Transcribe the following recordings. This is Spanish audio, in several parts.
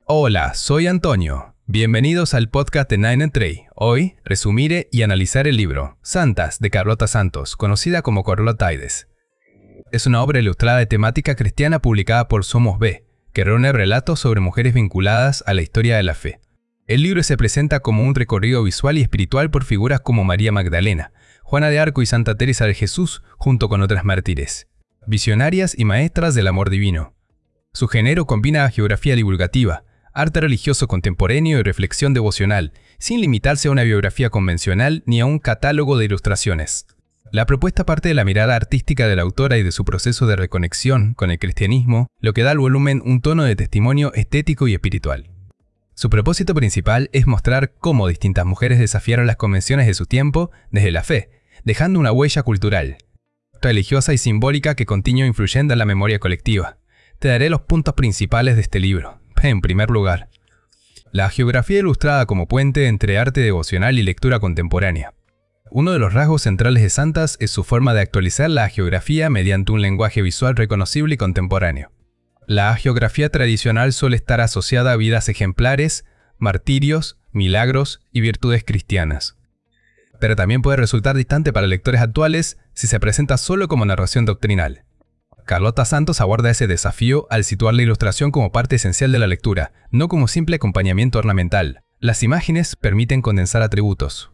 Hola, soy Antonio. Bienvenidos al podcast de Nine and Trey. Hoy resumiré y analizar el libro Santas de Carlota Santos, conocida como Carlotides. Es una obra ilustrada de temática cristiana publicada por Somos B, que reúne relatos sobre mujeres vinculadas a la historia de la fe. El libro se presenta como un recorrido visual y espiritual por figuras como María Magdalena, Juana de Arco y Santa Teresa de Jesús, junto con otras mártires, visionarias y maestras del amor divino. Su género combina geografía divulgativa, arte religioso contemporáneo y reflexión devocional, sin limitarse a una biografía convencional ni a un catálogo de ilustraciones. La propuesta parte de la mirada artística de la autora y de su proceso de reconexión con el cristianismo, lo que da al volumen un tono de testimonio estético y espiritual. Su propósito principal es mostrar cómo distintas mujeres desafiaron las convenciones de su tiempo desde la fe, dejando una huella cultural, religiosa y simbólica que continúa influyendo en la memoria colectiva. Te daré los puntos principales de este libro. En primer lugar, la geografía ilustrada como puente entre arte devocional y lectura contemporánea. Uno de los rasgos centrales de Santas es su forma de actualizar la geografía mediante un lenguaje visual reconocible y contemporáneo. La geografía tradicional suele estar asociada a vidas ejemplares, martirios, milagros y virtudes cristianas. Pero también puede resultar distante para lectores actuales si se presenta solo como narración doctrinal. Carlota Santos aborda ese desafío al situar la ilustración como parte esencial de la lectura, no como simple acompañamiento ornamental. Las imágenes permiten condensar atributos,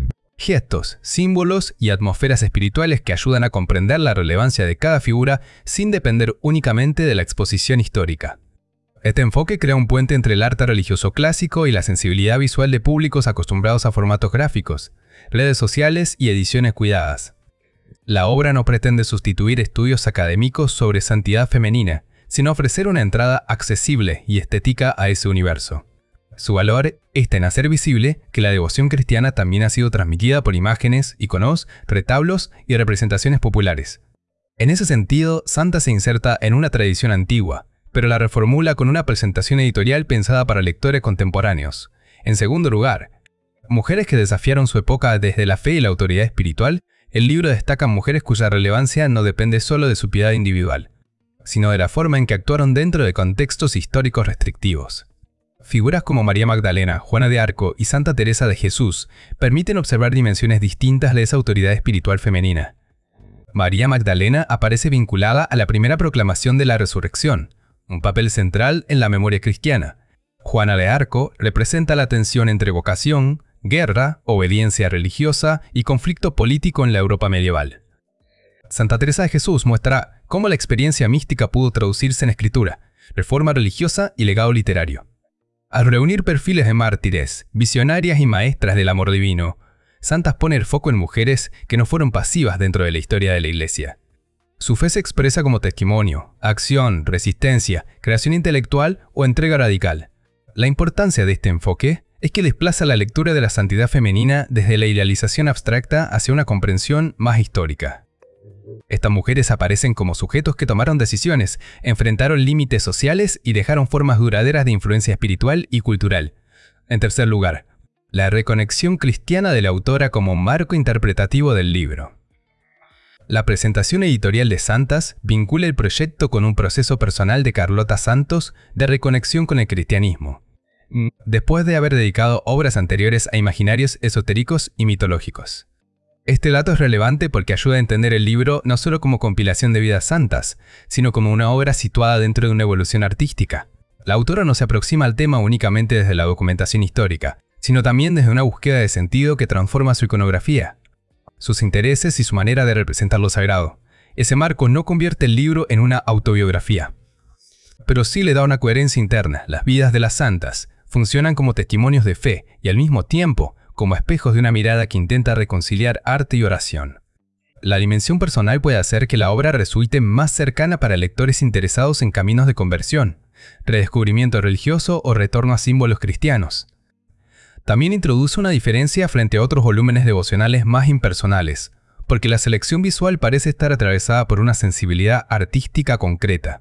gestos, símbolos y atmósferas espirituales que ayudan a comprender la relevancia de cada figura sin depender únicamente de la exposición histórica. Este enfoque crea un puente entre el arte religioso clásico y la sensibilidad visual de públicos acostumbrados a formatos gráficos, redes sociales y ediciones cuidadas. La obra no pretende sustituir estudios académicos sobre santidad femenina, sino ofrecer una entrada accesible y estética a ese universo. Su valor está en hacer visible que la devoción cristiana también ha sido transmitida por imágenes, iconos, retablos y representaciones populares. En ese sentido, Santa se inserta en una tradición antigua, pero la reformula con una presentación editorial pensada para lectores contemporáneos. En segundo lugar, mujeres que desafiaron su época desde la fe y la autoridad espiritual. El libro destaca mujeres cuya relevancia no depende solo de su piedad individual, sino de la forma en que actuaron dentro de contextos históricos restrictivos. Figuras como María Magdalena, Juana de Arco y Santa Teresa de Jesús permiten observar dimensiones distintas de esa autoridad espiritual femenina. María Magdalena aparece vinculada a la primera proclamación de la resurrección, un papel central en la memoria cristiana. Juana de Arco representa la tensión entre vocación, guerra, obediencia religiosa y conflicto político en la Europa medieval. Santa Teresa de Jesús muestra cómo la experiencia mística pudo traducirse en escritura, reforma religiosa y legado literario. Al reunir perfiles de mártires, visionarias y maestras del amor divino, Santas pone el foco en mujeres que no fueron pasivas dentro de la historia de la Iglesia. Su fe se expresa como testimonio, acción, resistencia, creación intelectual o entrega radical. La importancia de este enfoque es que desplaza la lectura de la santidad femenina desde la idealización abstracta hacia una comprensión más histórica. Estas mujeres aparecen como sujetos que tomaron decisiones, enfrentaron límites sociales y dejaron formas duraderas de influencia espiritual y cultural. En tercer lugar, la reconexión cristiana de la autora como marco interpretativo del libro. La presentación editorial de Santas vincula el proyecto con un proceso personal de Carlota Santos de reconexión con el cristianismo, después de haber dedicado obras anteriores a imaginarios esotéricos y mitológicos. Este dato es relevante porque ayuda a entender el libro no solo como compilación de vidas santas, sino como una obra situada dentro de una evolución artística. La autora no se aproxima al tema únicamente desde la documentación histórica, sino también desde una búsqueda de sentido que transforma su iconografía, sus intereses y su manera de representar lo sagrado. Ese marco no convierte el libro en una autobiografía, pero sí le da una coherencia interna. Las vidas de las santas funcionan como testimonios de fe y al mismo tiempo como espejos de una mirada que intenta reconciliar arte y oración. La dimensión personal puede hacer que la obra resulte más cercana para lectores interesados en caminos de conversión, redescubrimiento religioso o retorno a símbolos cristianos. También introduce una diferencia frente a otros volúmenes devocionales más impersonales, porque la selección visual parece estar atravesada por una sensibilidad artística concreta.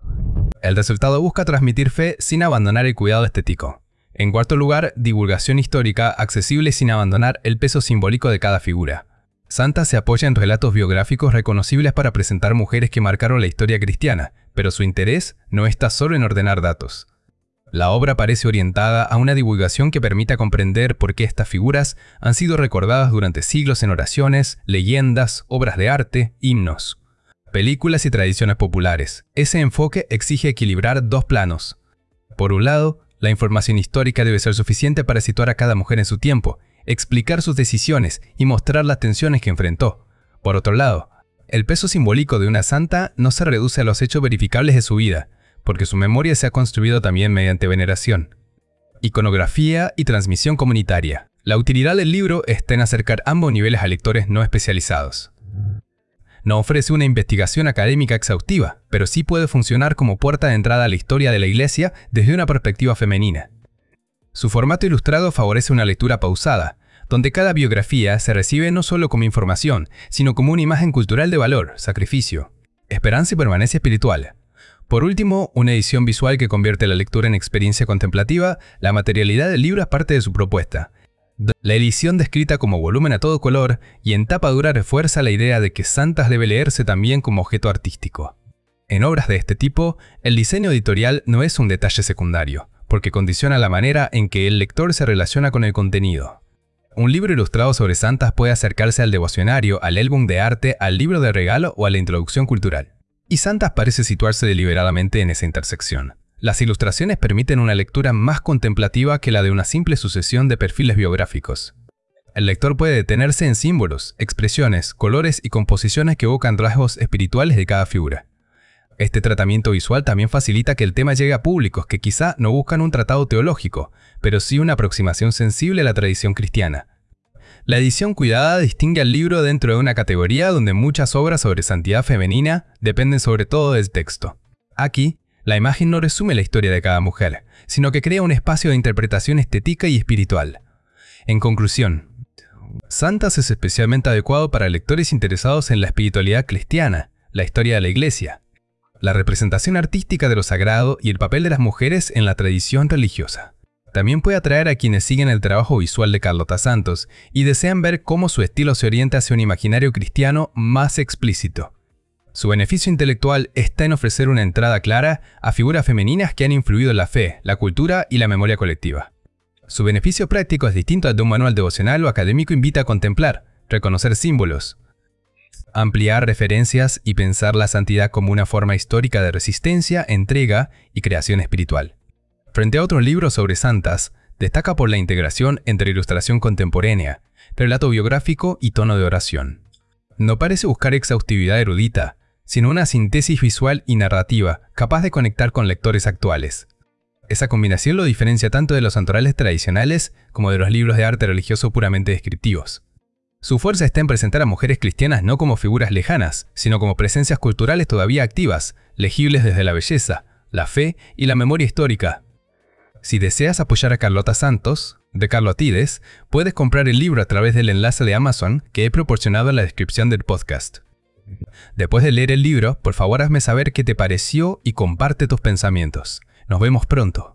El resultado busca transmitir fe sin abandonar el cuidado estético. En cuarto lugar, divulgación histórica accesible sin abandonar el peso simbólico de cada figura. Santas se apoya en relatos biográficos reconocibles para presentar mujeres que marcaron la historia cristiana, pero su interés no está solo en ordenar datos. La obra parece orientada a una divulgación que permita comprender por qué estas figuras han sido recordadas durante siglos en oraciones, leyendas, obras de arte, himnos, películas y tradiciones populares. Ese enfoque exige equilibrar dos planos. Por un lado, la información histórica debe ser suficiente para situar a cada mujer en su tiempo, explicar sus decisiones y mostrar las tensiones que enfrentó. Por otro lado, el peso simbólico de una santa no se reduce a los hechos verificables de su vida, porque su memoria se ha construido también mediante veneración, iconografía y transmisión comunitaria. La utilidad del libro está en acercar ambos niveles a lectores no especializados. No ofrece una investigación académica exhaustiva, pero sí puede funcionar como puerta de entrada a la historia de la Iglesia desde una perspectiva femenina. Su formato ilustrado favorece una lectura pausada, donde cada biografía se recibe no solo como información, sino como una imagen cultural de valor, sacrificio, esperanza y permanencia espiritual. Por último, una edición visual que convierte la lectura en experiencia contemplativa. La materialidad del libro es parte de su propuesta. La edición descrita como volumen a todo color y en tapa dura refuerza la idea de que Santas debe leerse también como objeto artístico. En obras de este tipo, el diseño editorial no es un detalle secundario, porque condiciona la manera en que el lector se relaciona con el contenido. Un libro ilustrado sobre santas puede acercarse al devocionario, al álbum de arte, al libro de regalo o a la introducción cultural. Y Santas parece situarse deliberadamente en esa intersección. Las ilustraciones permiten una lectura más contemplativa que la de una simple sucesión de perfiles biográficos. El lector puede detenerse en símbolos, expresiones, colores y composiciones que evocan rasgos espirituales de cada figura. Este tratamiento visual también facilita que el tema llegue a públicos que quizá no buscan un tratado teológico, pero sí una aproximación sensible a la tradición cristiana. La edición cuidada distingue al libro dentro de una categoría donde muchas obras sobre santidad femenina dependen sobre todo del texto. Aquí, la imagen no resume la historia de cada mujer, sino que crea un espacio de interpretación estética y espiritual. En conclusión, Santas es especialmente adecuado para lectores interesados en la espiritualidad cristiana, la historia de la Iglesia, la representación artística de lo sagrado y el papel de las mujeres en la tradición religiosa. También puede atraer a quienes siguen el trabajo visual de Carlota Santos y desean ver cómo su estilo se orienta hacia un imaginario cristiano más explícito. Su beneficio intelectual está en ofrecer una entrada clara a figuras femeninas que han influido en la fe, la cultura y la memoria colectiva. Su beneficio práctico es distinto al de un manual devocional o académico. Invita a contemplar, reconocer símbolos, ampliar referencias y pensar la santidad como una forma histórica de resistencia, entrega y creación espiritual. Frente a otros libros sobre santas, destaca por la integración entre ilustración contemporánea, relato biográfico y tono de oración. No parece buscar exhaustividad erudita, sino una síntesis visual y narrativa capaz de conectar con lectores actuales. Esa combinación lo diferencia tanto de los santorales tradicionales como de los libros de arte religioso puramente descriptivos. Su fuerza está en presentar a mujeres cristianas no como figuras lejanas, sino como presencias culturales todavía activas, legibles desde la belleza, la fe y la memoria histórica. Si deseas apoyar a Carlota Santos, de Carlotides, puedes comprar el libro a través del enlace de Amazon que he proporcionado en la descripción del podcast. Después de leer el libro, por favor hazme saber qué te pareció y comparte tus pensamientos. Nos vemos pronto.